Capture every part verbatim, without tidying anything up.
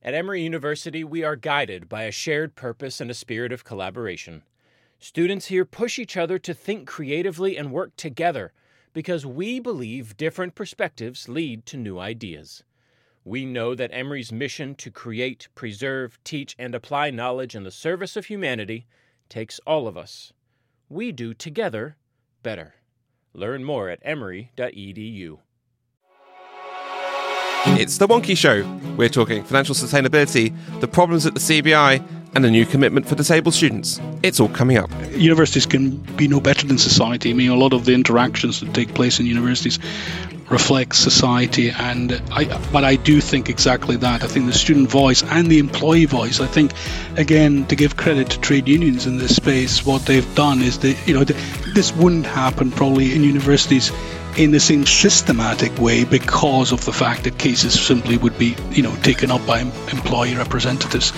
At Emory University, we are guided by a shared purpose and a spirit of collaboration. Students here push each other to think creatively and work together because we believe different perspectives lead to new ideas. We know that Emory's mission to create, preserve, teach, and apply knowledge in the service of humanity takes all of us. We do together better. Learn more at emory dot e d u. It's The Wonky Show. We're talking financial sustainability, the problems at the C B I, and a new commitment for disabled students. It's all coming up. Universities can be no better than society. I mean, a lot of the interactions that take place in universities reflect society, and I, but I do think exactly that. I think the student voice and the employee voice, I think, again, to give credit to trade unions in this space, what they've done is that, you know, this wouldn't happen probably in universities in the same systematic way because of the fact that cases simply would be, you know, taken up by employee representatives.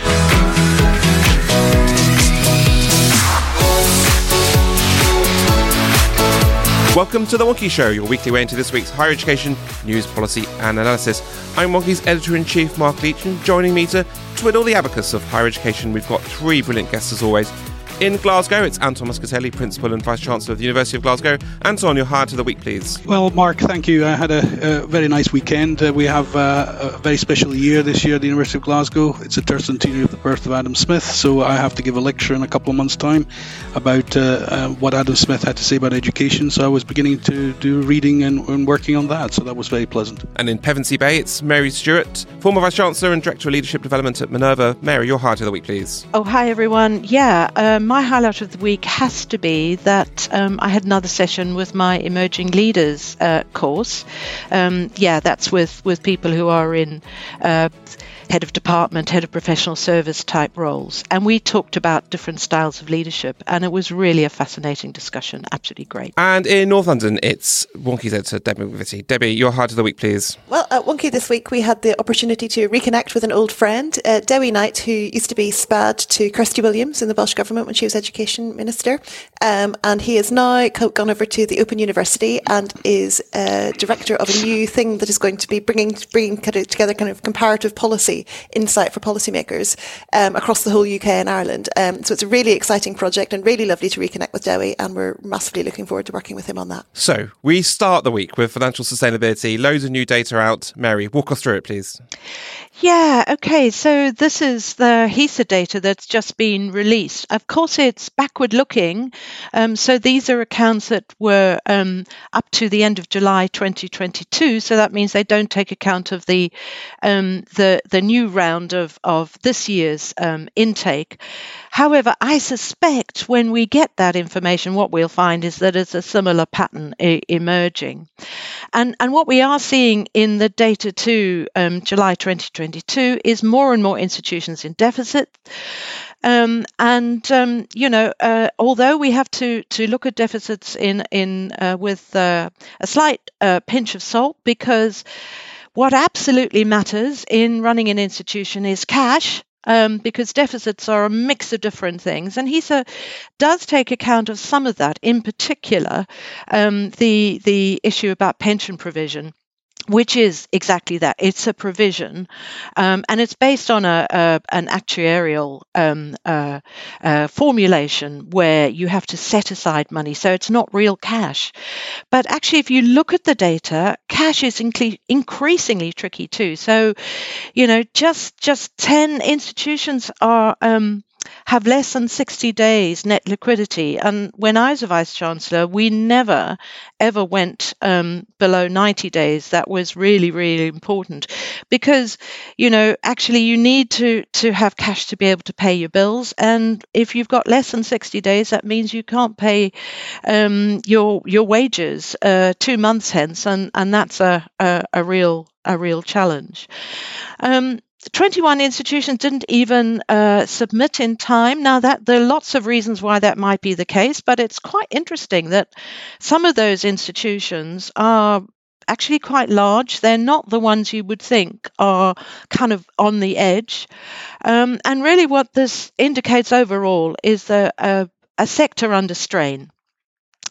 Welcome to The Wonky Show, your weekly way into this week's higher education, news, policy and analysis. I'm Wonky's Editor-in-Chief, Mark Leach, and joining me to twiddle the abacus of higher education, we've got three brilliant guests as always. In Glasgow, it's Anton Muscatelli, Principal and Vice-Chancellor of the University of Glasgow. Anton, your hire to the week, please. Well, Mark, thank you. I had a, a very nice weekend. Uh, we have uh, a very special year this year at the University of Glasgow. It's the tercentenary of the birth of Adam Smith, so I have to give a lecture in a couple of months' time about uh, uh, what Adam Smith had to say about education. So I was beginning to do reading and, and working on that, so that was very pleasant. And in Pevensey Bay, it's Mary Stewart, former Vice-Chancellor and Director of Leadership Development at Minerva. Mary, your hire to the week, please. Oh, hi, everyone. Yeah, uh, my highlight of the week has to be that um, I had another session with my Emerging Leaders uh, course. Um, yeah, that's with, with people who are in uh, head of department, head of professional service type roles. And we talked about different styles of leadership, and it was really a fascinating discussion. Absolutely great. And in North London, it's Wonky's editor, Debbie McVitie. Debbie, your hire to the week, please. Well, at Wonky this week, we had the opportunity to reconnect with an old friend, uh, Dewi Knight, who used to be SPAD to Kirsty Williams in the Welsh Government when she was Education Minister. Um, and he is now gone over to the Open University and is uh, director of a new thing that is going to be bringing, bringing kind of together kind of comparative policy insight for policymakers um, across the whole U K and Ireland. Um, so it's a really exciting project and really lovely to reconnect with Dewi, and we're massively looking forward to working with him on that. So we start the week with financial sustainability, loads of new data out. Mary, walk us through it, please. Yeah, okay, so this is the HESA data that's just been released. Of course, it's backward looking, um, so these are accounts that were um, up to the end of July twenty twenty-two, so that means they don't take account of the um, the, the new round of, of this year's um, intake. However, I suspect when we get that information, what we'll find is that it's a similar pattern e- emerging. And, and what we are seeing in the data to um, July twenty twenty-two is more and more institutions in deficit. Um, and, um, you know, uh, although we have to, to look at deficits in, in uh, with uh, a slight uh, pinch of salt, because what absolutely matters in running an institution is cash. Um, because deficits are a mix of different things. And HESA does take account of some of that, in particular, um, the the issue about pension provision, which is exactly that. It's a provision, um, and it's based on a, a an actuarial um, uh, uh, formulation where you have to set aside money, so it's not real cash. But actually, if you look at the data, cash is inc- increasingly tricky too. So, you know, just just ten institutions are um, have less than sixty days net liquidity. And when I was a Vice-Chancellor, we never, ever went um, below ninety days. That was really, really important because, you know, actually you need to, to have cash to be able to pay your bills. And if you've got less than sixty days, that means you can't pay um, your your wages uh, two months hence. And, and that's a, a, a real a real challenge. Um, twenty-one institutions didn't even uh, submit in time. Now, that there are lots of reasons why that might be the case, but it's quite interesting that some of those institutions are actually quite large. They're not the ones you would think are kind of on the edge. Um, and really what this indicates overall is the, uh, a sector under strain.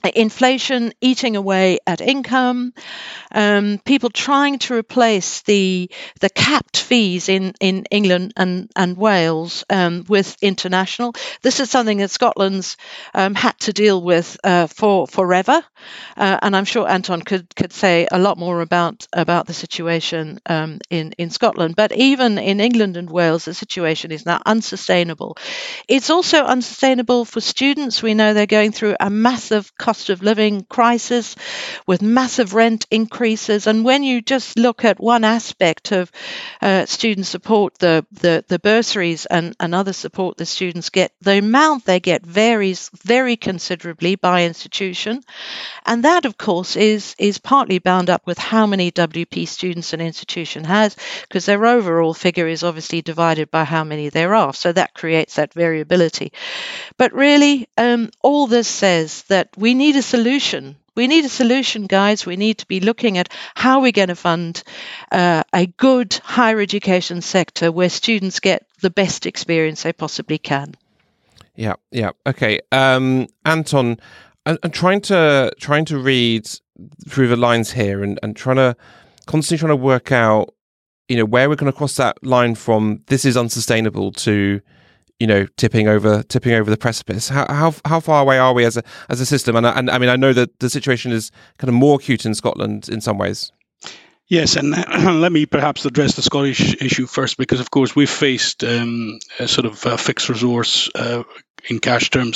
inflation eating away at income, um, people trying to replace the the capped fees in, in England and, and Wales um, with international. This is something that Scotland's um, had to deal with uh, for forever, uh, and I'm sure Anton could could say a lot more about about the situation um, in in Scotland. But even in England and Wales, the situation is now unsustainable. It's also unsustainable for students. We know they're going through a massive cost of living crisis with massive rent increases, and when you just look at one aspect of uh, student support, the, the the bursaries and, and other support the students get, the amount they get varies very considerably by institution, and that of course is is partly bound up with how many W P students an institution has, because their overall figure is obviously divided by how many there are, so that creates that variability. But really, um, all this says that we need a solution. We need a solution, guys. We need to be looking at how we're going to fund uh, a good higher education sector where students get the best experience they possibly can. Yeah, yeah. Okay. Um, Anton, I'm, I'm trying to trying to read through the lines here and, and trying to constantly trying to work out, you know, where we're going to cross that line from this is unsustainable to, you know, tipping over, tipping over the precipice. How how how far away are we as a as a system? And and I mean, I know that the situation is kind of more acute in Scotland in some ways. Yes, and uh, let me perhaps address the Scottish issue first, because of course we've faced um, a sort of uh, fixed resource uh, in cash terms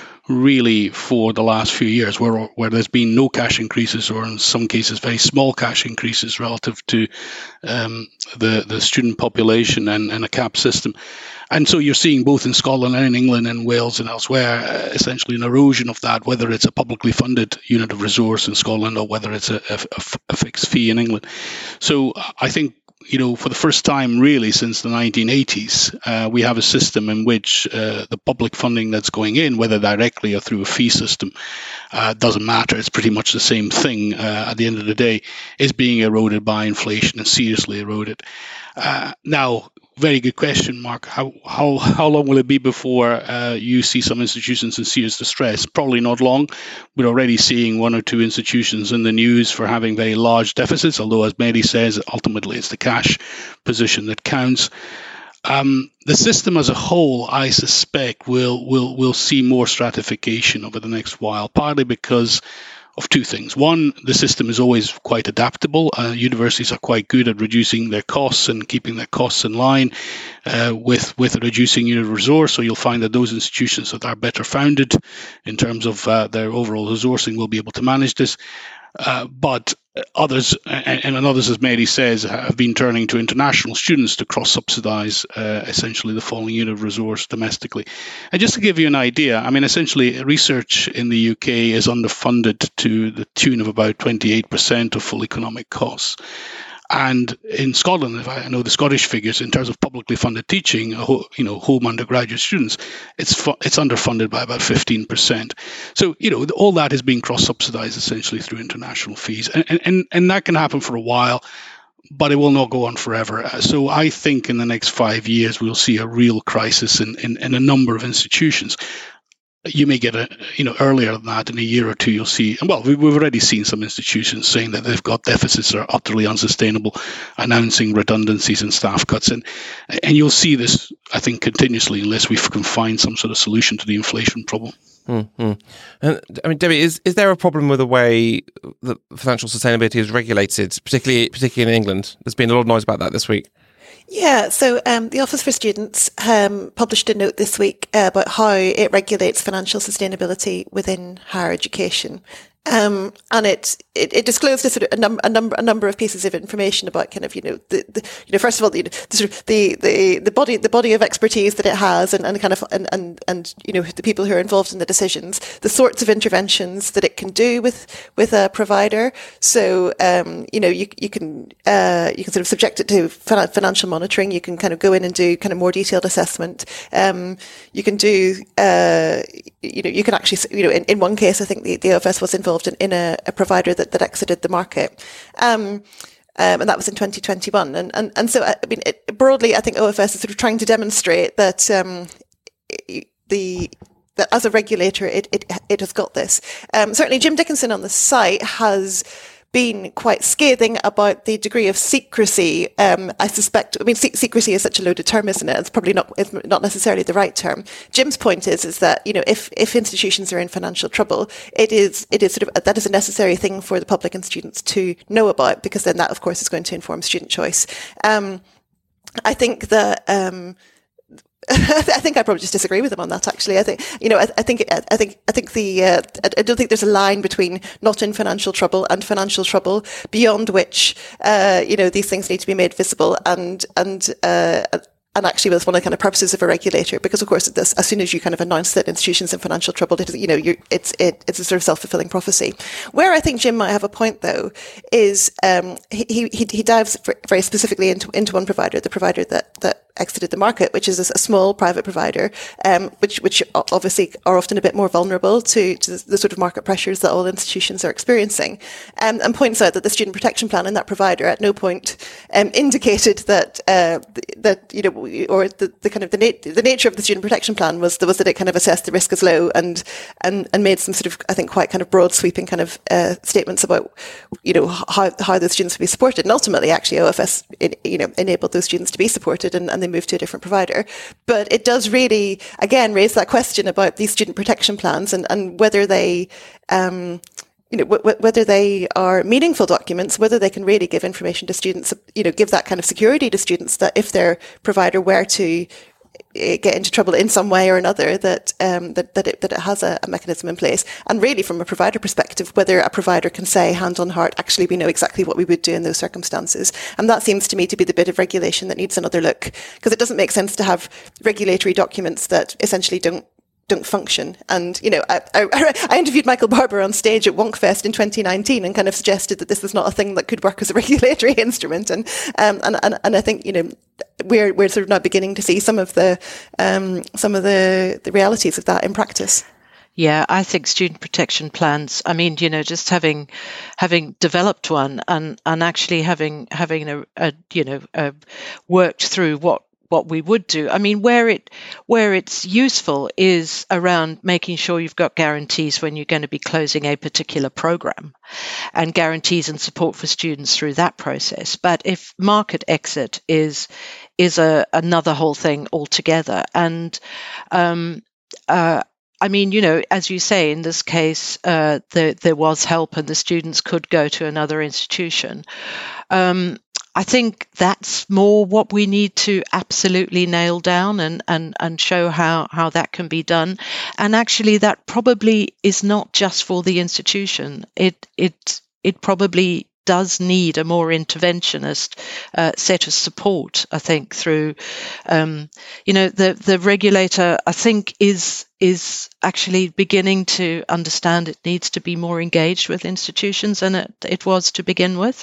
really for the last few years, where where there's been no cash increases, or in some cases very small cash increases relative to um, the the student population and, and a cap system. And so you're seeing both in Scotland and in England and Wales and elsewhere, uh, essentially an erosion of that, whether it's a publicly funded unit of resource in Scotland or whether it's a, a, a fixed fee in England. So I think, you know, for the first time really since the nineteen eighties, uh, we have a system in which uh, the public funding that's going in, whether directly or through a fee system, uh, doesn't matter. It's pretty much the same thing uh, at the end of the day, is being eroded by inflation and seriously eroded. Uh, now, very good question, Mark. How how how long will it be before uh, you see some institutions in serious distress? Probably not long. We're already seeing one or two institutions in the news for having very large deficits, although, as Mary says, ultimately it's the cash position that counts. Um, the system as a whole, I suspect, will will will see more stratification over the next while, partly because of two things. One, the system is always quite adaptable. Uh, universities are quite good at reducing their costs and keeping their costs in line uh, with, with a reducing unit of resource. So you'll find that those institutions that are better founded in terms of uh, their overall resourcing will be able to manage this. Uh, but others, and, and others, as Mary says, have been turning to international students to cross-subsidize uh, essentially the falling unit of resource domestically. And just to give you an idea, I mean, essentially research in the U K is underfunded to the tune of about twenty-eight percent of full economic costs. And in Scotland, if I know the Scottish figures, in terms of publicly funded teaching, you know, home undergraduate students, it's fu- it's underfunded by about fifteen percent. So, you know, all that is being cross-subsidized essentially through international fees. And, and, and that can happen for a while, but it will not go on forever. So I think in the next five years, we'll see a real crisis in, in, in a number of institutions. You may get a, you know, earlier than that, in a year or two, you'll see, well, we've already seen some institutions saying that they've got deficits that are utterly unsustainable, announcing redundancies and staff cuts. And, and you'll see this, I think, continuously unless we can find some sort of solution to the inflation problem. Mm-hmm. And I mean, Debbie, is, is there a problem with the way that financial sustainability is regulated, particularly particularly in England? There's been a lot of noise about that this week. Yeah, so um, the Office for Students um, published a note this week uh, about how it regulates financial sustainability within higher education. Um, and it, it, it disclosed a sort of a, num- a number a number of pieces of information about kind of, you know, the, the you know first of all the, the sort of the, the, the body the body of expertise that it has, and, and kind of and, and and you know the people who are involved in the decisions, the sorts of interventions that it can do with with a provider. So um, you know you you can uh, you can sort of subject it to fin- financial monitoring. You can kind of go in and do kind of more detailed assessment. Um, you can do uh, you know you can actually you know in, in one case I think the, the O F S was involved in, in a, a provider that, that exited the market. Um, um, and that was in twenty twenty-one. And, and, and so, I mean, it, broadly, I think O F S is sort of trying to demonstrate that um, the that as a regulator, it it, it has got this. Um, certainly, Jim Dickinson on the site has been quite scathing about the degree of secrecy. Um, I suspect, I mean, se- secrecy is such a loaded term, isn't it? It's probably not, it's not necessarily the right term. Jim's point is, is that, you know, if, if institutions are in financial trouble, it is, it is sort of, that is a necessary thing for the public and students to know about, because then that, of course, is going to inform student choice. Um, I think that, um, I think I probably just disagree with him on that. Actually, I think you know. I, I think. I think. I think the. Uh, I don't think there's a line between not in financial trouble and financial trouble beyond which uh, you know these things need to be made visible and and. Uh, And actually, that's one of the kind of purposes of a regulator, because of course, this, as soon as you kind of announce that institutions in financial trouble, it is, you know, you're, it's it, it's a sort of self-fulfilling prophecy. Where I think Jim might have a point, though, is um, he he he dives very specifically into into one provider, the provider that that exited the market, which is a small private provider, um, which which obviously are often a bit more vulnerable to, to the sort of market pressures that all institutions are experiencing, um, and points out that the student protection plan in that provider at no point um, indicated that uh, that you know. Or the, the kind of the, nat- the nature of the student protection plan was was that it kind of assessed the risk as low and and and made some sort of, I think, quite kind of broad sweeping kind of uh, statements about, you know, how how those students would be supported. And ultimately, actually, O F S it, you know enabled those students to be supported, and, and they moved to a different provider. But it does really again raise that question about these student protection plans and and whether they. Um, You know, w- whether they are meaningful documents, whether they can really give information to students, you know, give that kind of security to students that if their provider were to get into trouble in some way or another, that um, that that it, that it has a, a mechanism in place. And really, from a provider perspective, whether a provider can say, hand on heart, actually, we know exactly what we would do in those circumstances. And that seems to me to be the bit of regulation that needs another look, because it doesn't make sense to have regulatory documents that essentially don't don't function. And, you know, I, I, I interviewed Michael Barber on stage at Wonkfest in twenty nineteen and kind of suggested that this was not a thing that could work as a regulatory instrument. And, um, and, and, and I think, you know, we're, we're sort of now beginning to see some of the, um, some of the, the realities of that in practice. Yeah, I think student protection plans, I mean, you know, just having having developed one and, and actually having having a, a you know, a worked through what what we would do. I mean, where it where it's useful is around making sure you've got guarantees when you're going to be closing a particular program, and guarantees and support for students through that process. But if market exit is is a another whole thing altogether, and um, uh, I mean, you know, as you say, in this case, uh, there there was help, and the students could go to another institution. Um, I think that's more what we need to absolutely nail down and, and, and show how, how that can be done. And actually, that probably is not just for the institution. It it it probably does need a more interventionist uh, set of support, I think, through, um, you know, the, the regulator, I think, is is actually beginning to understand it needs to be more engaged with institutions than it, it was to begin with.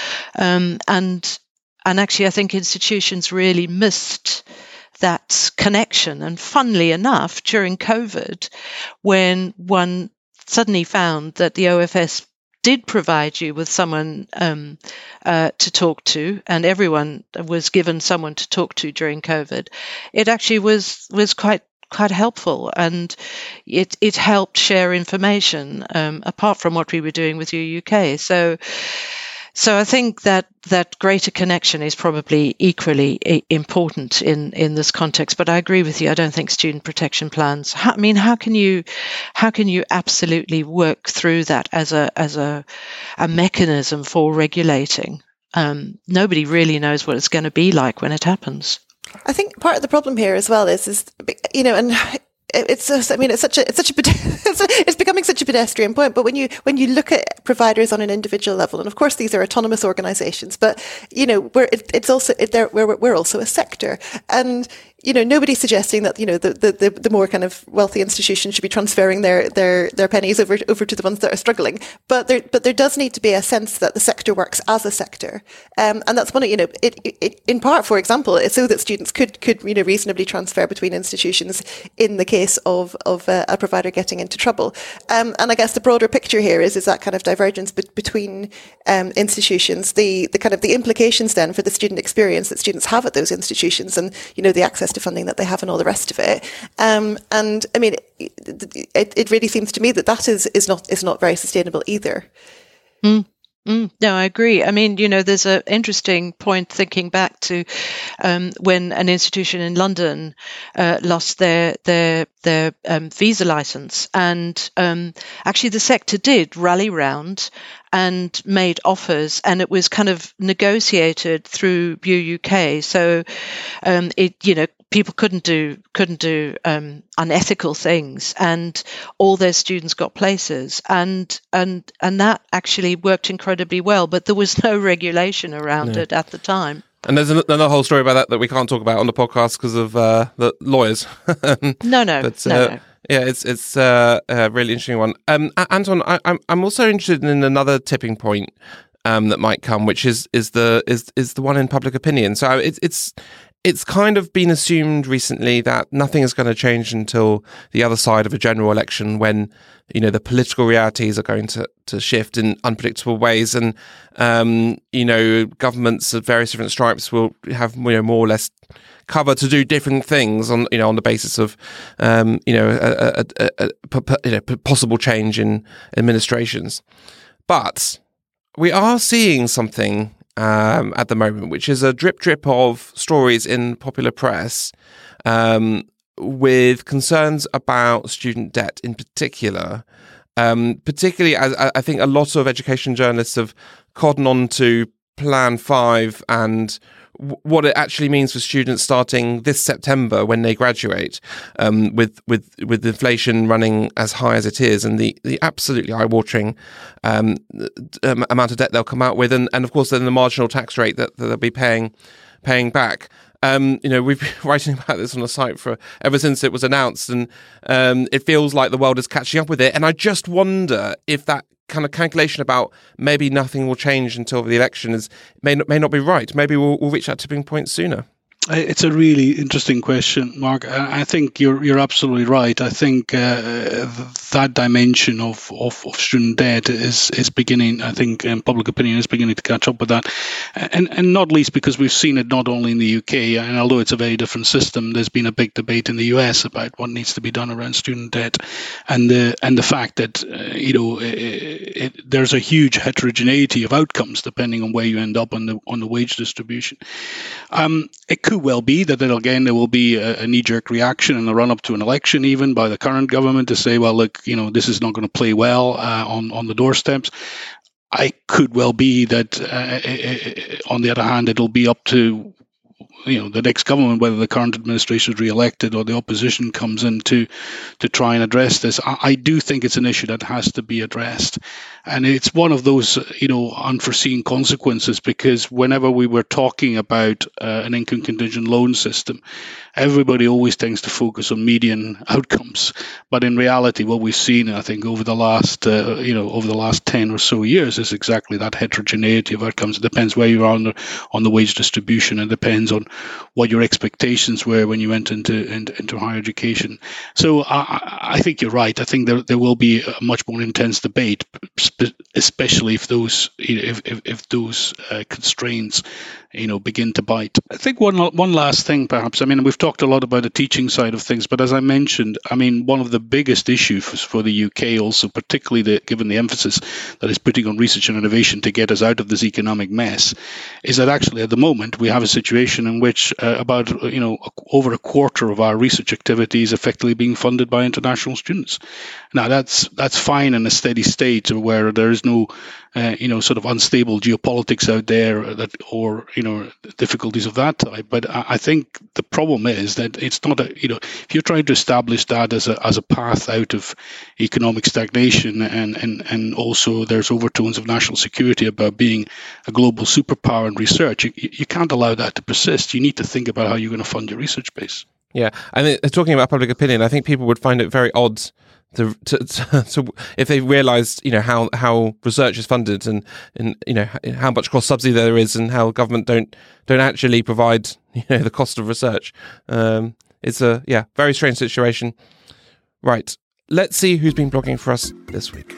Um, and and actually, I think institutions really missed that connection. And funnily enough, during COVID, when one suddenly found that the O F S did provide you with someone um, uh, to talk to, and everyone was given someone to talk to during COVID, it actually was was quite quite helpful, and it it helped share information um, apart from what we were doing with U U K. So. So I think that that greater connection is probably equally important in, in this context. But I agree with you. I don't think student protection plans. How, I mean, how can you how can you absolutely work through that as a as a a mechanism for regulating? Um, nobody really knows what it's going to be like when it happens. I think part of the problem here as well is is you know and. It's just, I mean, it's such a, it's such a, it's becoming such a pedestrian point. But when you, when you look at providers on an individual level, and of course these are autonomous organisations, but you know, we're, it, it's also, it, we're, we're also a sector, and you know, nobody's suggesting that, you know, the, the, the more kind of wealthy institutions should be transferring their, their, their pennies over, over to the ones that are struggling. But there, but there does need to be a sense that the sector works as a sector. Um, and that's one of, you know, it, it, in part, for example, it's so that students could, could, you know, reasonably transfer between institutions in the case case of of uh, a provider getting into trouble. Um, and I guess the broader picture here is is that kind of divergence be- between um, institutions, the the kind of the implications then for the student experience that students have at those institutions, and you know the access to funding that they have and all the rest of it. Um, and I mean, it, it, it really seems to me that that is is not is not very sustainable either. Mm. Mm, no, I agree. I mean, you know, there's an interesting point thinking back to um, when an institution in London uh, lost their their their um, visa license, and um, actually the sector did rally round and made offers, and it was kind of negotiated through U U K. So um, it, you know, people couldn't do couldn't do um, unethical things, and all their students got places, and and and that actually worked incredibly well. But there was no regulation around yeah. it at the time. And there's another whole story about that that we can't talk about on the podcast because of uh, the lawyers. no, no, but, no, uh, no. Yeah, it's it's uh, a really interesting one. Um, Anton, I, I'm I'm also interested in another tipping point um, that might come, which is is the is is the one in public opinion. So it's it's. It's kind of been assumed recently that nothing is going to change until the other side of a general election, when you know the political realities are going to, to shift in unpredictable ways, and um, you know governments of various different stripes will have you know more or less cover to do different things on you know on the basis of um, you know a, a, a, a, a you know, possible change in administrations. But we are seeing something Um, at the moment, which is a drip drip of stories in popular press um, with concerns about student debt in particular. Um, particularly, as I think a lot of education journalists have cottoned on to Plan five and w- what it actually means for students starting this September when they graduate, um, with with with inflation running as high as it is, and the, the absolutely eye-watering um, um, amount of debt they'll come out with, and, and of course then the marginal tax rate that, that they'll be paying paying back. Um, you know, we've been writing about this on the site for ever since it was announced, and um, it feels like the world is catching up with it. And I just wonder if that kind of calculation about maybe nothing will change until the election is may not, may not be right. Maybe we'll, we'll reach that tipping point sooner. It's a really interesting question, Mark. I think you're you're absolutely right. I think uh, that dimension of, of, of student debt is is beginning. I think um, public opinion is beginning to catch up with that, and and not least because we've seen it not only in the U K, and although it's a very different system, there's been a big debate in the U S about what needs to be done around student debt, and the and the fact that uh, you know it, it, there's a huge heterogeneity of outcomes depending on where you end up on the on the wage distribution. Um, it could well be that then again there will be a, a knee-jerk reaction in the run-up to an election, even by the current government, to say, well, look, you know, this is not going to play well uh, on on the doorsteps. I could well be that, uh, on the other hand, it'll be up to you know the next government, whether the current administration is re-elected or the opposition comes in to to try and address this. I, I do think it's an issue that has to be addressed, and it's one of those you know unforeseen consequences, because whenever we were talking about uh, an income contingent loan system, everybody always tends to focus on median outcomes, but in reality, what we've seen, I think, over the last uh, you know over the last ten or so years is exactly that heterogeneity of outcomes. It depends where you are on the on the wage distribution. It depends on what your expectations were when you went into into, into higher education. So I, I think you're right. I think there there will be a much more intense debate, especially if those if if, if those uh, constraints you know begin to bite. I think one one last thing, perhaps. I mean, we've talked a lot about the teaching side of things, but as I mentioned, I mean, one of the biggest issues for, for the U K, also particularly the, given the emphasis that is putting on research and innovation to get us out of this economic mess, is that actually at the moment we have a situation in which uh, about you know over a quarter of our research activity is effectively being funded by international students. Now that's that's fine in a steady state where there is no uh, you know sort of unstable geopolitics out there that or you know difficulties of that type. But I, I think the problem is that it's not a you know if you're trying to establish that as a as a path out of economic stagnation, and and and also there's overtones of national security about being a global superpower in research, you, you can't allow that to persist. You need to think about how you're going to fund your research base. Yeah, and talking about public opinion, I think people would find it very odd to, to, to, to if they realised, you know, how, how research is funded, and, and you know how much cross subsidy there is, and how government don't don't actually provide you know the cost of research. Um, it's a yeah very strange situation. Right, let's see who's been blogging for us this week.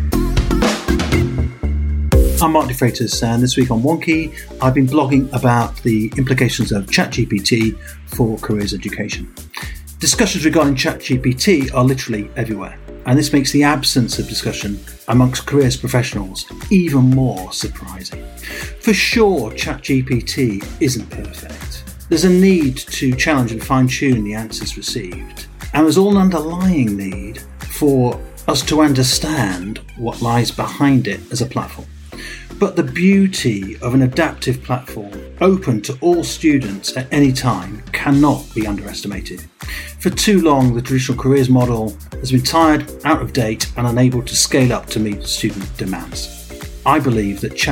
I'm Mark De Freitas, and this week on Wonky, I've been blogging about the implications of ChatGPT for careers education. Discussions regarding ChatGPT are literally everywhere, and this makes the absence of discussion amongst careers professionals even more surprising. For sure, ChatGPT isn't perfect. There's a need to challenge and fine-tune the answers received, and there's all an underlying need for us to understand what lies behind it as a platform. But the beauty of an adaptive platform open to all students at any time cannot be underestimated. For too long, the traditional careers model has been tired, out of date, and unable to scale up to meet student demands. I believe that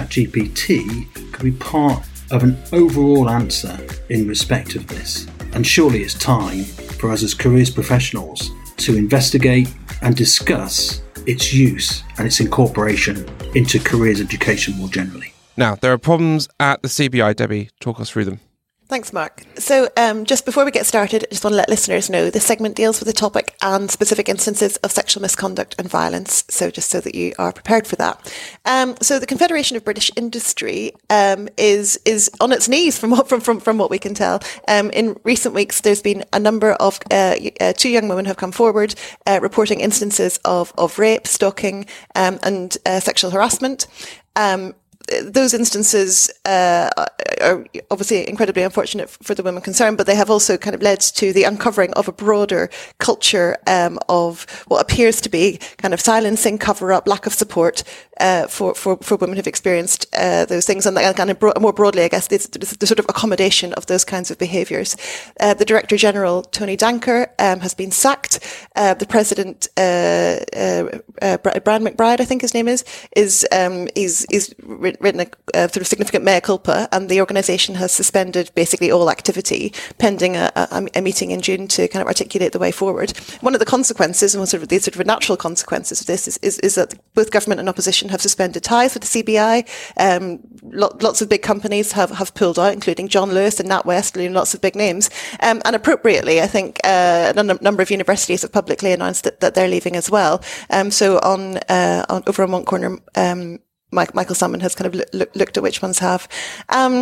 ChatGPT could be part of an overall answer in respect of this, and surely it's time for us as careers professionals to investigate and discuss its use and its incorporation into careers education more generally. Now, there are problems at the C B I. Debbie, talk us through them. Thanks, Mark. So um, just before we get started, I just want to let listeners know this segment deals with the topic and specific instances of sexual misconduct and violence, so just so that you are prepared for that. Um, so the Confederation of British Industry um, is is on its knees from what, from, from, from what we can tell. Um, in recent weeks, there's been a number of, uh, uh, two young women have come forward uh, reporting instances of, of rape, stalking um, and uh, sexual harassment. Um, Those instances uh, are obviously incredibly unfortunate for the women concerned, but they have also kind of led to the uncovering of a broader culture um, of what appears to be kind of silencing, cover-up, lack of support uh, for, for, for women who've experienced uh, those things, and kind of bro- more broadly, I guess, this, this, the sort of accommodation of those kinds of behaviours. Uh, the Director General, Tony Danker, um, has been sacked. Uh, the President, uh, uh, uh, Brian McBride, I think his name is, is um, is is written a, a sort of significant mea culpa, and the organisation has suspended basically all activity pending a, a, a meeting in June to kind of articulate the way forward. One of the consequences, and one sort of the sort of natural consequences of this, is, is, is that both government and opposition have suspended ties with the C B I. Um, lo- lots of big companies have, have pulled out, including John Lewis and NatWest, and lots of big names. Um, and appropriately, I think uh, a n- number of universities have publicly announced that, that they're leaving as well. Um, so on, uh, on over on one corner, um, Mike, Michael Salmon has kind of lo- looked at which ones have. Um,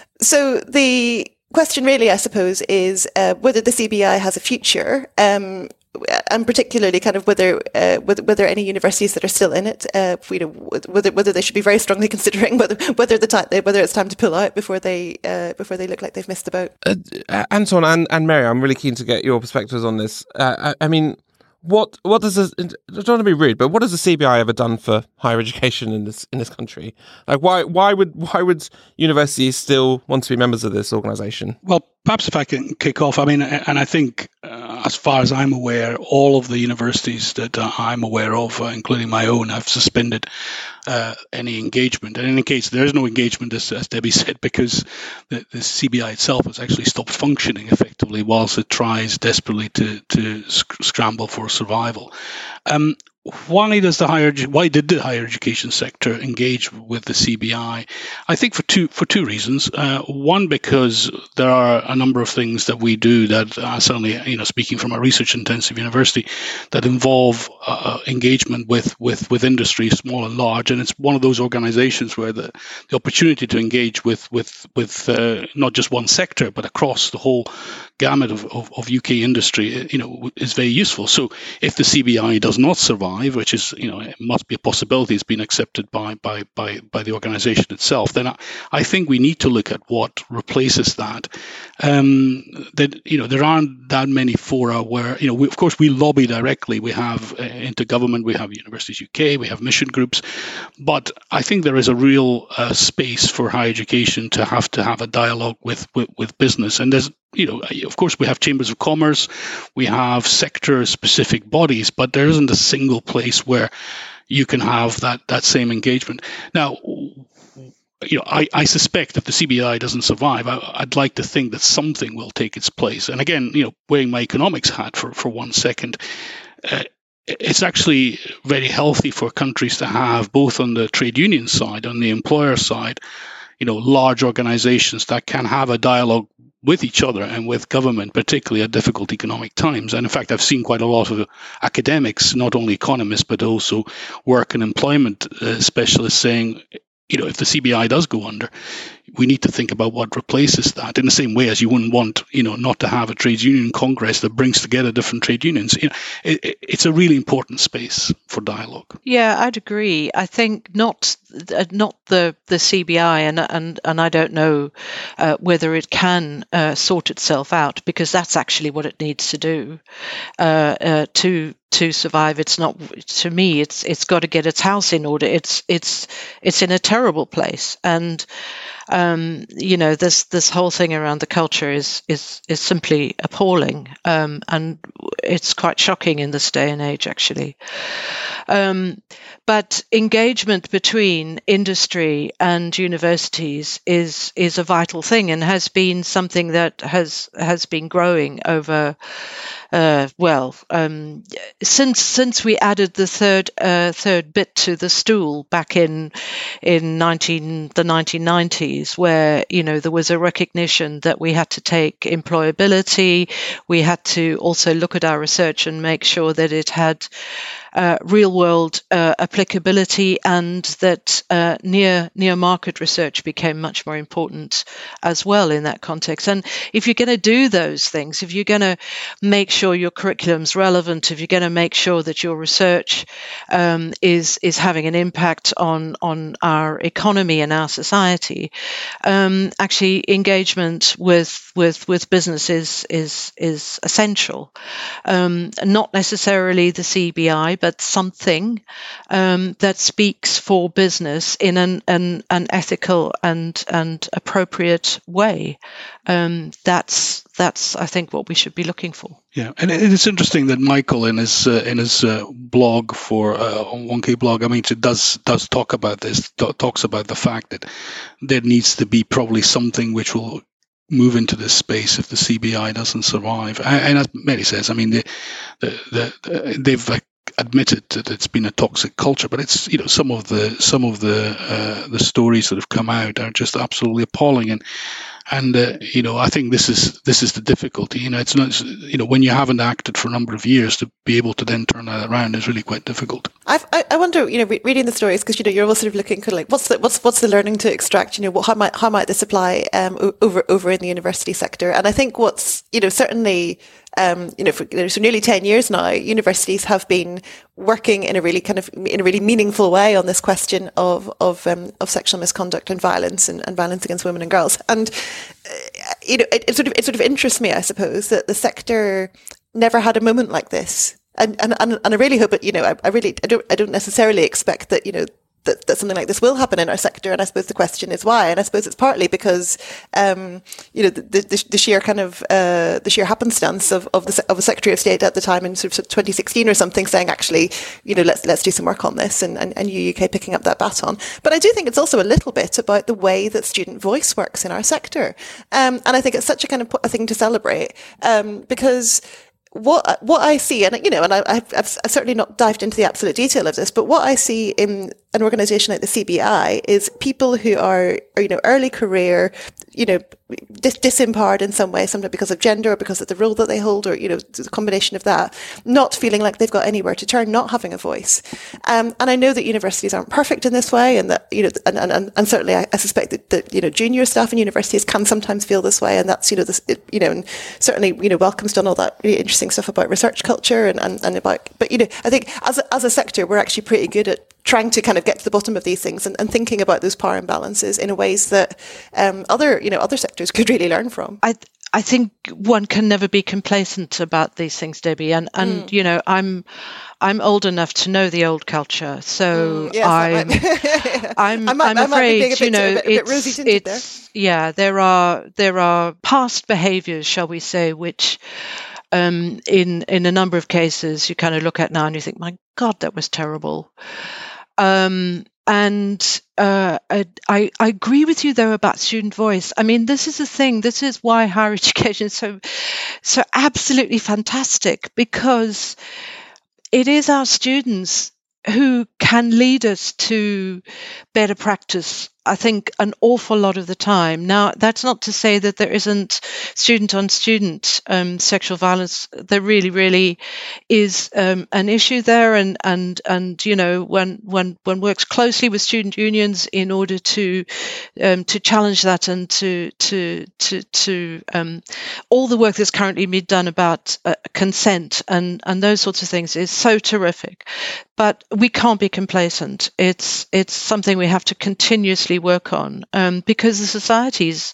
so the question really, I suppose, is uh, whether the C B I has a future, um, and particularly kind of whether, uh, whether whether any universities that are still in it, uh, you know, whether whether they should be very strongly considering whether whether the time whether it's time to pull out before they uh, before they look like they've missed the boat. Uh, Anton and, and Mary, I'm really keen to get your perspectives on this. Uh, I, I mean. What what does this, I don't want to be rude, but what has the C B I ever done for higher education in this in this country? Like, why why would why would universities still want to be members of this organisation? Well, perhaps if I can kick off, I mean, and I think, uh, as far as I'm aware, all of the universities that uh, I'm aware of, uh, including my own, have suspended uh, any engagement. And in any case, there is no engagement, as, as Debbie said, because the, the C B I itself has actually stopped functioning effectively whilst it tries desperately to to sc- scramble for survival. Um, why does the higher why did the higher education sector engage with the C B I? I think for two for two reasons. Uh, one, because there are a number of things that we do that uh, certainly, you know, speaking from a research intensive university, that involve uh, engagement with, with with industry, small and large, and it's one of those organisations where the, the opportunity to engage with with with uh, not just one sector but across the whole gamut of, of, of U K industry, you know, is very useful. So if the C B I does not survive, which is, you know, it must be a possibility, it's been accepted by by by, by the organisation itself, then I, I think we need to look at what replaces that. Um, that, you know, there aren't that many fora where, you know, we, of course we lobby directly. We have uh, intergovernment, we have Universities U K, we have mission groups, but I think there is a real uh, space for higher education to have to have a dialogue with with, with business. And there's, you know, of course, we have chambers of commerce, we have sector-specific bodies, but there isn't a single place where you can have that that same engagement. Now, you know, I, I suspect if the C B I doesn't survive, I, I'd like to think that something will take its place. And again, you know, wearing my economics hat for, for one second, uh, it's actually very healthy for countries to have, both on the trade union side, on the employer side, you know, large organizations that can have a dialogue with each other and with government, particularly at difficult economic times. And in fact, I've seen quite a lot of academics, not only economists, but also work and employment uh, specialists saying, you know, if the C B I does go under, we need to think about what replaces that, in the same way as you wouldn't want, you know, not to have a trade union congress that brings together different trade unions. You know, it, it's a really important space for dialogue. Yeah, I'd agree. I think not not the, the C B I, and and and I don't know uh, whether it can uh, sort itself out, because that's actually what it needs to do uh, uh, to to survive. It's not, to me, it's it's got to get its house in order. It's it's it's in a terrible place, and Um, you know, this this whole thing around the culture is is is simply appalling, um, and it's quite shocking in this day and age, actually. Um, but engagement between industry and universities is is a vital thing, and has been something that has has been growing over. Uh, well, um, since since we added the third uh, third bit to the stool back in in nineteen the nineteen nineties, where you know there was a recognition that we had to take employability, we had to also look at our research and make sure that it had uh, real world uh, applicability, and that uh, near near market research became much more important as well in that context. And if you're going to do those things, if you're going to make sure your curriculum's relevant, if you're going to make sure that your research um, is is having an impact on on our economy and our society, um, actually engagement with with with business is is is essential. Um, not necessarily the C B I, but something um, that speaks for business in an an, an ethical and and appropriate way. Um, that's that's I think what we should be looking for. Yeah, and it's interesting that Michael in his uh, in his uh, blog for uh, on one K blog, I mean, it does does talk about this. Talks about the fact that there needs to be probably something which will move into this space if the C B I doesn't survive. And, and as Mary says, I mean, the, the, the, they've like, admitted that it's been a toxic culture, but it's, you know, some of the some of the uh, the stories that have come out are just absolutely appalling. And and uh, you know, I think this is this is the difficulty. You know, it's not, you know, when you haven't acted for a number of years, to be able to then turn that around is really quite difficult. I've, I I wonder, you know, re- reading the stories, because you know you're all sort of looking kind of like what's the what's what's the learning to extract? You know, what, how might how might this apply um, over over in the university sector? And I think what's, you know, certainly. Um, you know, for, you know, so nearly ten years now, universities have been working in a really kind of in a really meaningful way on this question of of um, of sexual misconduct and violence and, and violence against women and girls. And uh, you know, it, it sort of it sort of interests me, I suppose, that the sector never had a moment like this. And and and, and I really hope it. You know, I, I really I don't I don't necessarily expect that. You know. That, that something like this will happen in our sector, and I suppose the question is why. And I suppose it's partly because, um, you know, the, the, the sheer kind of uh, the sheer happenstance of of the of a Secretary of State at the time in sort of twenty sixteen or something, saying actually, you know, let's let's do some work on this, and and, and U K picking up that baton. But I do think it's also a little bit about the way that student voice works in our sector, um, and I think it's such a kind of a thing to celebrate, um, because. What what I see, and you know, and I, I've, I've certainly not dived into the absolute detail of this, but what I see in an organisation like the C B I is people who are, are you know, early career, you know, dis- disempowered in some way, sometimes because of gender or because of the role that they hold, or you know, the combination of that, not feeling like they've got anywhere to turn, not having a voice. Um, and I know that universities aren't perfect in this way, and that you know, and and, and certainly I, I suspect that, that you know, junior staff in universities can sometimes feel this way, and that's you know, this it, you know, and certainly you know, Wellcome's done all that really interesting stuff about research culture and, and, and about, but you know, I think as a, as a sector, we're actually pretty good at trying to kind of get to the bottom of these things and, and thinking about those power imbalances in a ways that um, other, you know, other sectors could really learn from. I I think one can never be complacent about these things, Debbie, and and mm. you know, I'm I'm old enough to know the old culture, so mm, yes, I'm, yeah. I'm I'm I'm afraid you know bit, it's it's there. yeah there are there are past behaviours, shall we say, which. Um, in in a number of cases, you kind of look at now and you think, my God, that was terrible. Um, and uh, I, I agree with you, though, about student voice. I mean, this is the thing. This is why higher education is so, so absolutely fantastic, because it is our students who can lead us to better practice I think, an awful lot of the time. Now, that's not to say that there isn't student-on-student um, sexual violence. There really, really is um, an issue there, and and and you know, when when one works closely with student unions in order to um, to challenge that and to to to to um, all the work that's currently being done about uh, consent and and those sorts of things is so terrific. But we can't be complacent. It's it's something we have to continuously work on um, because the society's,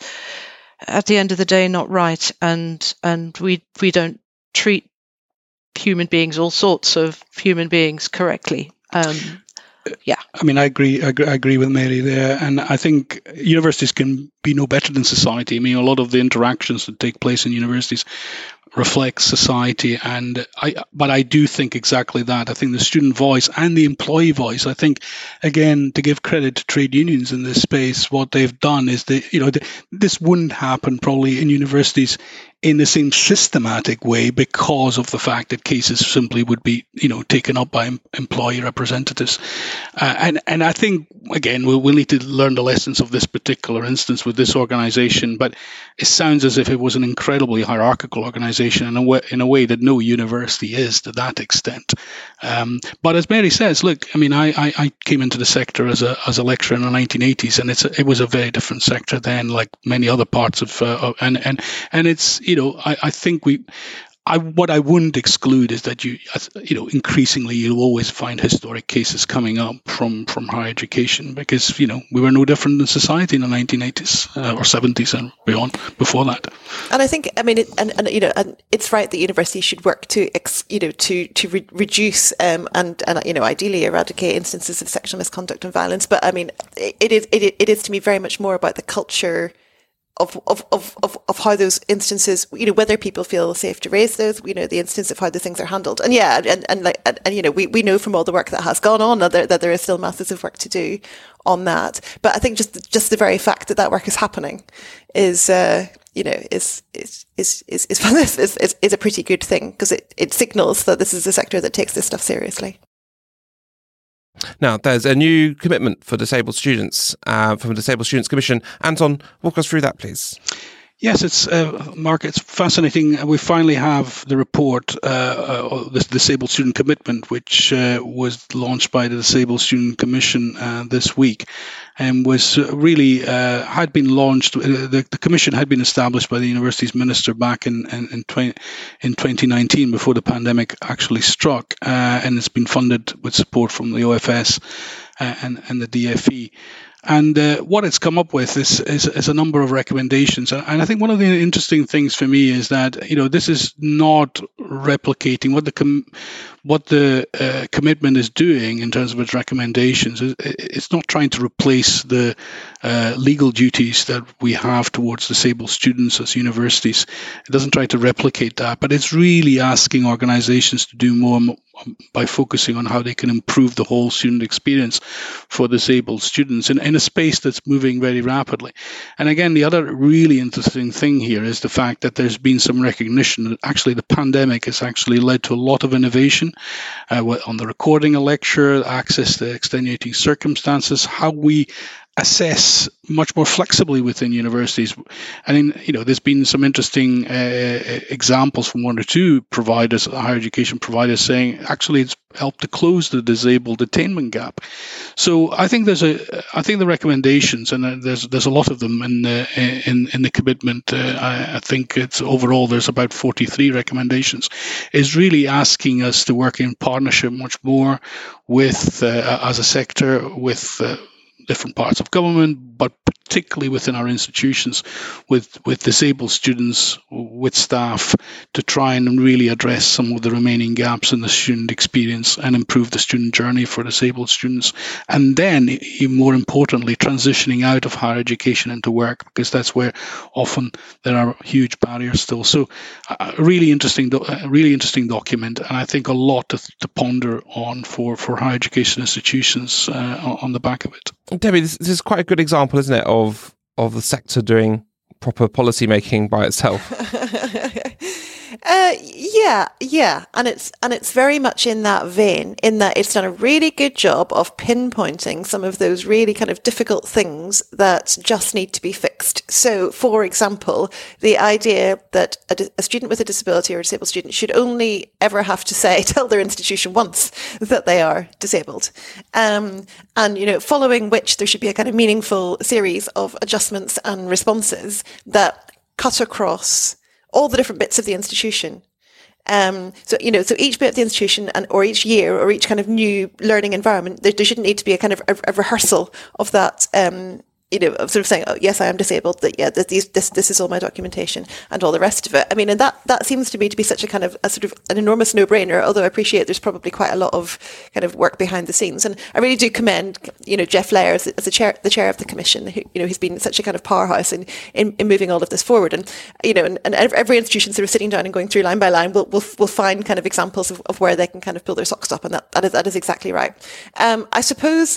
at the end of the day, not right, and and we we don't treat human beings, all sorts of human beings, correctly. Um, yeah. I mean, I agree, I agree. I agree with Mary there, and I think universities can be no better than society. I mean, a lot of the interactions that take place in universities reflect society, and I. But I do think exactly that. I think the student voice and the employee voice. I think, again, to give credit to trade unions in this space, what they've done is that you know the, this wouldn't happen probably in universities in the same systematic way because of the fact that cases simply would be, you know, taken up by em- employee representatives. Uh, and, and I think, again, we'll, we'll need to learn the lessons of this particular instance with this organization, but it sounds as if it was an incredibly hierarchical organization in a way, in a way that no university is to that extent. Um, but as Mary says, look, I mean, I, I, I came into the sector as a as a lecturer in the nineteen eighties, and it's a, it was a very different sector then, like many other parts of, uh, and, and, and it's, you know, I, I think we, I, what I wouldn't exclude is that you, you know, increasingly you'll always find historic cases coming up from, from higher education because, you know, we were no different than society in the nineteen eighties uh, or seventies and beyond before that. And I think, I mean, it, and, and, you know, and it's right that universities should work to, ex, you know, to, to re- reduce um, and, and, you know, ideally eradicate instances of sexual misconduct and violence. But I mean, it, it is, it, it is to me very much more about the culture Of, of, of, of, of how those instances, you know, whether people feel safe to raise those, you know, the instance of how the things are handled. And yeah, and, and like, and, and you know, we, we know from all the work that has gone on that there, that there is still masses of work to do on that. But I think just, just the very fact that that work is happening is, uh, you know, is, is, is, is, is, is, is, is a pretty good thing because it, it signals that this is a sector that takes this stuff seriously. Now, there's a new commitment for disabled students uh, from the Disabled Students Commission. Anton, walk us through that, please. Yes, it's uh, Mark. It's fascinating. We finally have the report, uh, uh, the Disabled Student Commitment, which uh, was launched by the Disabled Student Commission uh, this week, and was really uh, had been launched. Uh, the, the commission had been established by the university's minister back in in, in, twenty, in twenty nineteen, before the pandemic actually struck, uh, and it's been funded with support from the O F S uh, and and the D F E. And uh, what it's come up with is, is is a number of recommendations. And I think one of the interesting things for me is that, you know, this is not replicating what the com- what the uh, commitment is doing in terms of its recommendations. It's not trying to replace the uh, legal duties that we have towards disabled students as universities. It doesn't try to replicate that, but it's really asking organizations to do more by focusing on how they can improve the whole student experience for disabled students in, in a space that's moving very rapidly. And again, the other really interesting thing here is the fact that there's been some recognition that actually the pandemic has actually led to a lot of innovation uh, on the recording a lecture, access to extenuating circumstances, how we assess much more flexibly within universities. And in, you know, there's been some interesting uh, examples from one or two providers, higher education providers, saying actually it's helped to close the disabled attainment gap. So I think there's a, I think the recommendations, and there's there's a lot of them in the in in the commitment. Uh, I, I think it's overall there's about forty-three recommendations, is really asking us to work in partnership much more with uh, as a sector with. Uh, different parts of government, but particularly within our institutions, with, with disabled students, with staff, to try and really address some of the remaining gaps in the student experience and improve the student journey for disabled students. And then, even more importantly, transitioning out of higher education into work, because that's where often there are huge barriers still. So a really interesting, do- a really interesting document, and I think a lot to, to ponder on for, for higher education institutions uh, on the back of it. Debbie, this, this is quite a good example, isn't it, of of the sector doing proper policy making by itself. Uh, yeah, yeah, and it's and it's very much in that vein, in that it's done a really good job of pinpointing some of those really kind of difficult things that just need to be fixed. So, for example, the idea that a, a student with a disability or a disabled student should only ever have to say, tell their institution once that they are disabled, um, and you know, following which there should be a kind of meaningful series of adjustments and responses that cut across all the different bits of the institution. Um, so, you know, so each bit of the institution and or each year or each kind of new learning environment, there, there shouldn't need to be a kind of a, a rehearsal of that, um, you know, of sort of saying, oh, yes, I am disabled, that, yeah, that these, this, this is all my documentation and all the rest of it. I mean, and that, that seems to me to be such a kind of a sort of an enormous no-brainer, although I appreciate there's probably quite a lot of kind of work behind the scenes. And I really do commend, you know, Jeff Lair as, as the chair, the chair of the commission, who, you know, he's been such a kind of powerhouse in, in, in moving all of this forward. And, you know, and, and every institution sort of sitting down and going through line by line will, will, will find kind of examples of, of where they can kind of pull their socks up. And that, that is, that is exactly right. Um, I suppose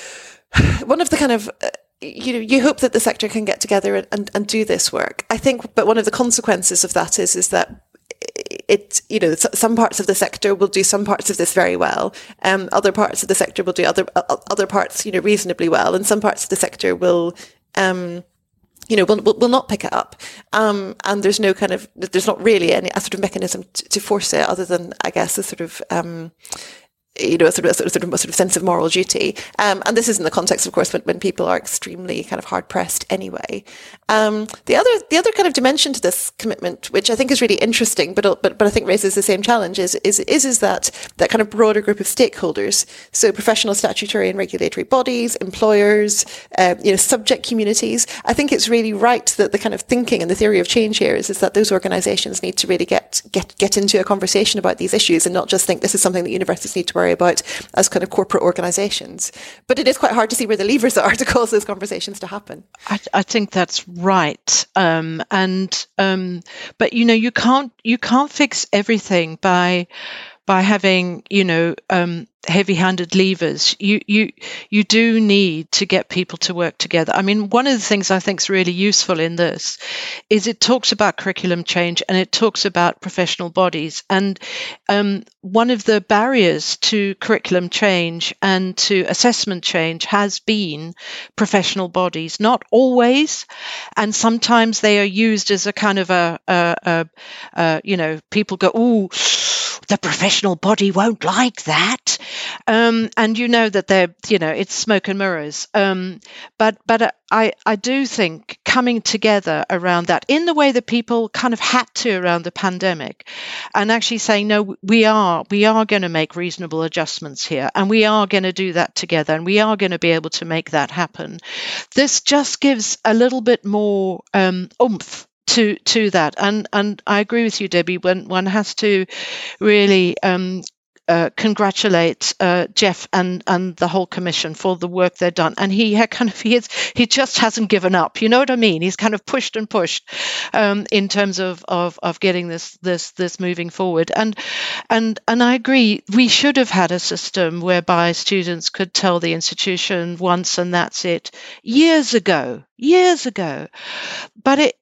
one of the kind of, uh, you know, you hope that the sector can get together and, and, and do this work. I think, but one of the consequences of that is, is that it, you know, some parts of the sector will do some parts of this very well. Um, other parts of the sector will do other, other parts, you know, reasonably well. And some parts of the sector will, um, you know, will, will, will not pick it up. Um, and there's no kind of, there's not really any a sort of mechanism to, to force it other than, I guess, a sort of, um, you know, a sort of, a sort of, sort of, a sort of sense of moral duty. Um, and this is in the context, of course, when, when people are extremely kind of hard pressed anyway. Um, the other, the other kind of dimension to this commitment, which I think is really interesting, but, but, but I think raises the same challenge is, is, is, is that, that kind of broader group of stakeholders. So professional, statutory and regulatory bodies, employers, uh, you know, subject communities. I think it's really right that the kind of thinking and the theory of change here is, is that those organizations need to really get, get, get into a conversation about these issues and not just think this is something that universities need to worry about as kind of corporate organizations. But it is quite hard to see where the levers are to cause those conversations to happen. I, I think that's right. Um, and um, but you know, you can't you can't fix everything by by having, you know, um, heavy-handed levers. You you you do need to get people to work together. I mean, one of the things I think is really useful in this is it talks about curriculum change and it talks about professional bodies. And um, one of the barriers to curriculum change and to assessment change has been professional bodies. Not always, and sometimes they are used as a kind of a, a, a, a you know, people go, ooh, the professional body won't like that. Um, and you know that they're, you know, it's smoke and mirrors. Um, but but I, I do think coming together around that in the way that people kind of had to around the pandemic and actually saying, no, we are, we are going to make reasonable adjustments here and we are going to do that together and we are going to be able to make that happen. This just gives a little bit more um, oomph to to that. And and I agree with you, Debbie, when one has to really um, uh, congratulate uh, Jeff and, and the whole commission for the work they've done. And he had kind of he is, he just hasn't given up. You know what I mean? He's kind of pushed and pushed um, in terms of, of of getting this this this moving forward. And and and I agree. We should have had a system whereby students could tell the institution once and that's it. Years ago, years ago, but it.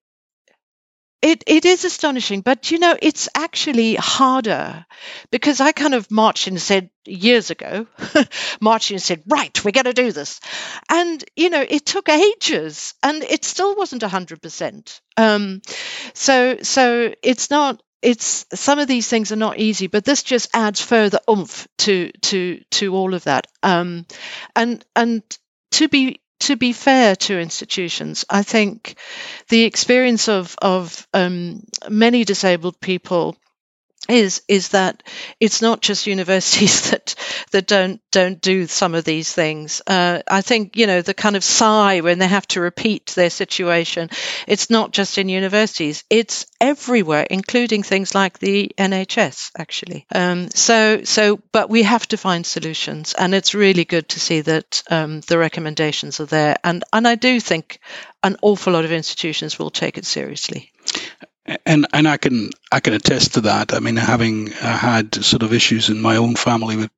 It it is astonishing, but you know, it's actually harder because I kind of marched and said years ago, marched and said, right, we're going to do this. And, you know, it took ages and it still wasn't one hundred percent. Um, so so it's not, it's some of these things are not easy, but this just adds further oomph to to to all of that. Um, and and to be To be fair to institutions, I think the experience of of um, many disabled people is is that it's not just universities that that don't don't do some of these things. Uh, I think, you know, the kind of sigh when they have to repeat their situation. It's not just in universities; it's everywhere, including things like the N H S. Actually, um, so so, but we have to find solutions, and it's really good to see that um, the recommendations are there, and and I do think an awful lot of institutions will take it seriously. And and I can I can attest to that. I mean, having uh, had sort of issues in my own family with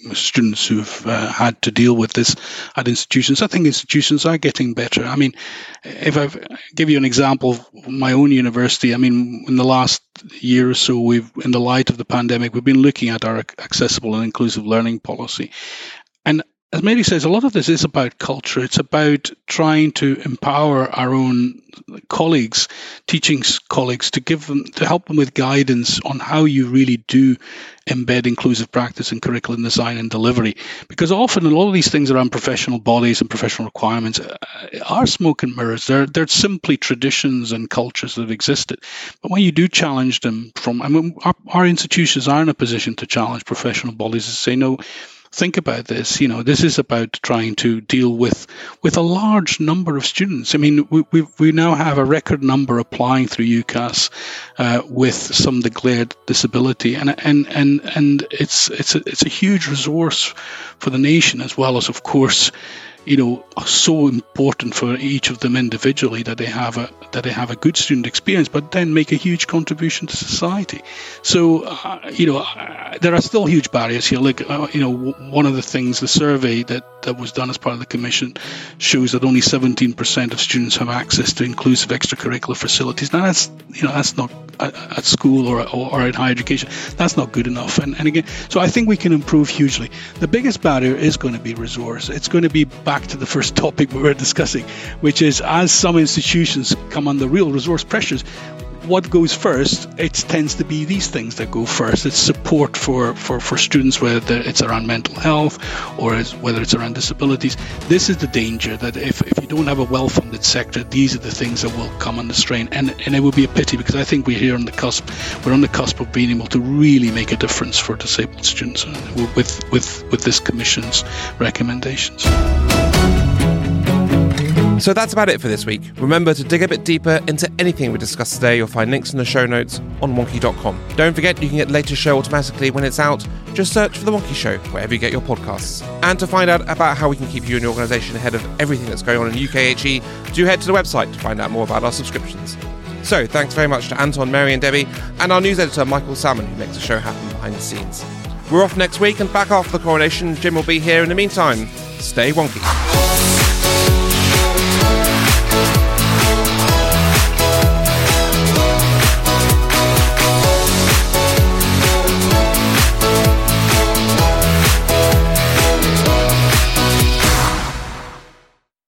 students who've uh, had to deal with this at institutions. I think institutions are getting better. I mean, if I give you an example of my own university, I mean, in the last year or so, we've, in the light of the pandemic, we've been looking at our accessible and inclusive learning policy. And as Mary says, a lot of this is about culture. It's about trying to empower our own colleagues, teaching colleagues, to give them, to help them with guidance on how you really do embed inclusive practice in curriculum design and delivery. Because often a lot of these things around professional bodies and professional requirements are smoke and mirrors. They're they're simply traditions and cultures that have existed. But when you do challenge them from, I mean, our, our institutions are in a position to challenge professional bodies and say, no, think about this. You know, this is about trying to deal with with a large number of students. I mean, we we, we now have a record number applying through UCAS uh, with some declared disability, and and and and it's it's a, it's a huge resource for the nation, as well as, of course, you know, so important for each of them individually that they have a that they have a good student experience, but then make a huge contribution to society. So, uh, you know, uh, there are still huge barriers here. Like, uh, you know, w- one of the things, the survey that, that was done as part of the commission shows that only seventeen percent of students have access to inclusive extracurricular facilities. Now, that's, you know, that's not at, at school or, or or in higher education. That's not good enough. And, and again, so I think we can improve hugely. The biggest barrier is going to be resource. It's going to be back to the first topic we were discussing, which is, as some institutions come under real resource pressures, what goes first? It tends to be these things that go first. It's support for, for, for students, whether it's around mental health or it's, whether it's around disabilities. This is the danger, that if, if you don't have a well-funded sector, these are the things that will come under strain. And, and it would be a pity, because I think we're here on the cusp. We're on the cusp of being able to really make a difference for disabled students with, with, with this Commission's recommendations. So that's about it for this week. Remember to dig a bit deeper into anything we discussed today. You'll find links in the show notes on wonky dot com. Don't forget, you can get the latest show automatically when it's out. Just search for The Wonky Show wherever you get your podcasts. And to find out about how we can keep you and your organisation ahead of everything that's going on in U K H E, do head to the website to find out more about our subscriptions. So thanks very much to Anton, Mary and Debbie, and our news editor Michael Salmon, who makes the show happen behind the scenes. We're off next week, and back after the coronation, Jim will be here. In the meantime, stay wonky.